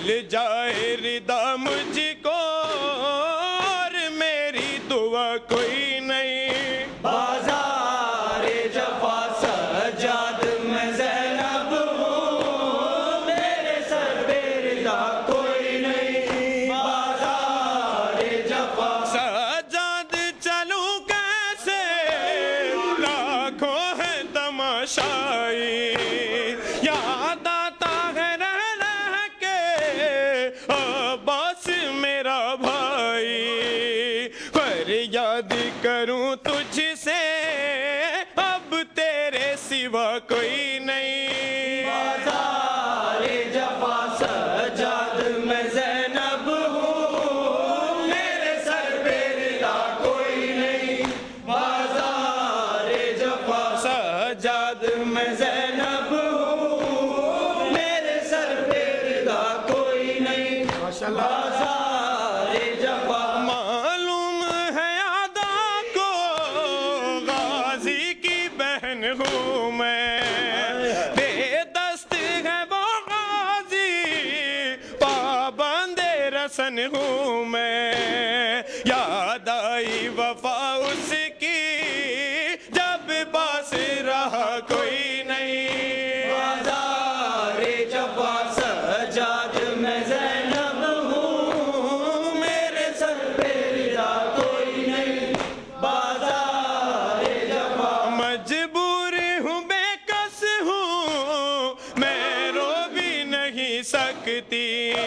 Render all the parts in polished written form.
مل جائے رضا مجھ کو اور میری دعا کوئی نہیں. بازار جفا سجاد میں زینب ہوں، میرے سر پہ رضا کوئی نہیں. بازار جفا سجاد چلوں کیسے لاکھوں ہے تماشائی، یاد آتا ہے رہ رہ کے عباس میرا بھائی. فریاد کروں تجھ سے اب تیرے سوا کوئی نہیں. بازار جفا سجاد میں زینب ہوں، میرے سر پہ رضا کوئی نہیں. بازار جفا سجاد میں زینب ہوں، میرے سر پہ رضا کوئی نہیں. بازار جفا معلوم ہے ادا کو غازی کی بہن ہوں میں، بے دست ہے وہ غازی پابند رسن ہوں میں. یاد آئی وفا اس کی جب پاس رہا کوئی نہیں. بازار جفا سجاد میں زینب ہوں، میرے سر پہ رضا کوئی نہیں. بازار جفا مجبور ہوں بے کس ہوں میں رو بھی نہیں سکتی،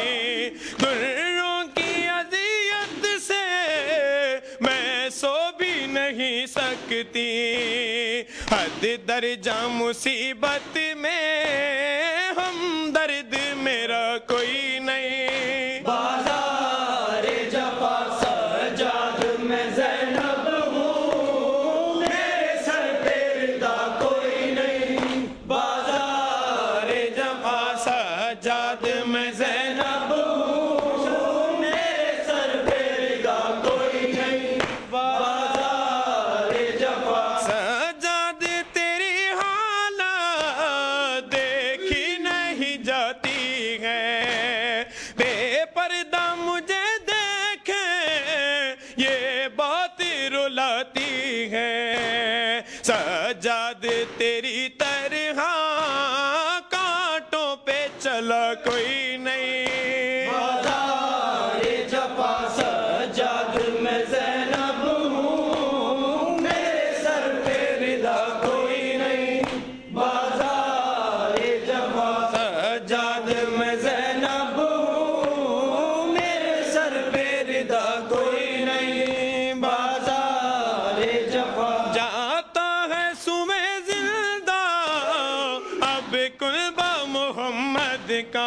دروں کی اذیت سے میں سو بھی نہیں سکتی. حد درجہ مصیبت میں ہمدرد میرا کوئی نہیں. بازار جفا سجاد میں زینب ہوں، میرے سر پہ رضا کوئی نہیں. بازار جفا سجاد میں زینب ہوں، میرے سر پہ رضا کوئی نہیں. بازار جفا سجاد تیری حالت دیکھی نہیں جاتی ہے، بے پردہ مجھے دیکھے یہ بات رلاتی ہے. سجاد تیری طرح کانٹوں پہ چلا کوئی نہیں. بازار جفا سجاد میں زینب ہوں، میرے سر پہ رضا کوئی نہیں. بازار جفا سجاد میں زینب ہوں، میرے سر پہ رضا کوئی نہیں. بازار جفا جاتا ہے سوئے زندہ اب کلبہ محمد کا،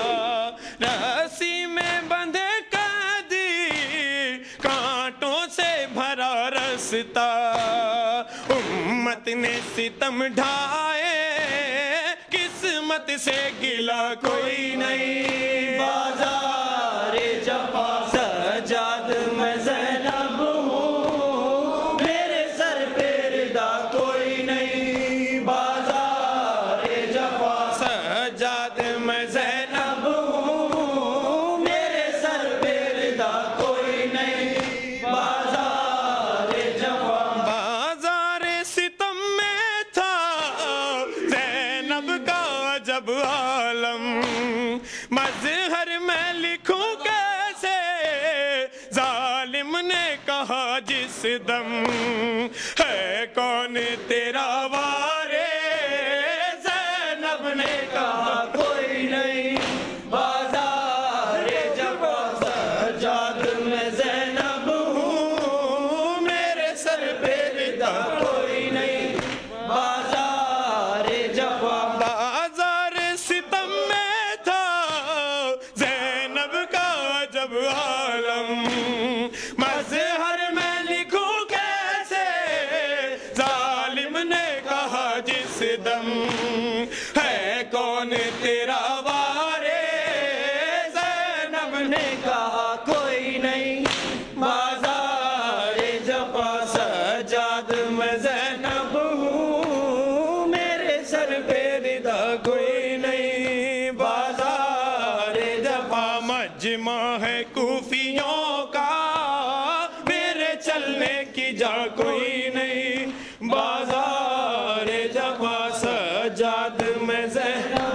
رسی میں بندھے قیدی کانٹوں سے بھرا رستہ. امت نے ستم ڈھائے قسمت سے گلا کوئی نہیں. بازار جفا سجاد میں زینب ہوں، میرے سر پہ رضا کوئی نہیں. بازار جفا سجاد میں زینب ہوں، میرے سر پہ رضا کوئی نہیں. بازار جفا بازار ستم میں تھا زینب کا جب عالم، مظہر میں لکھوں کیسے ظالم نے کہا جس دم. ہے کون تیرا وارے زینب نے کہا کوئی نہیں. بازار جفا سجاد میں زینب ہوں، میرے سر پہ رضا کوئی نہیں. بازار جفا بازار ستم میں تھا زینب کا جب عالم، مظہر میں لکھوں کیسے ظالم نے کہا جس دم. ہے کون تیرا وارے زینب نے کہا کوئی نہیں. بازار جفا سجاد میں زینب ہوں، میرے سر پہ رضا کوئی نہیں. بازار جفا مجمع ہے کوفیوں کا، میرے چلنے کی جا کوئی نہیں، بازار جفا سجاد میں زینب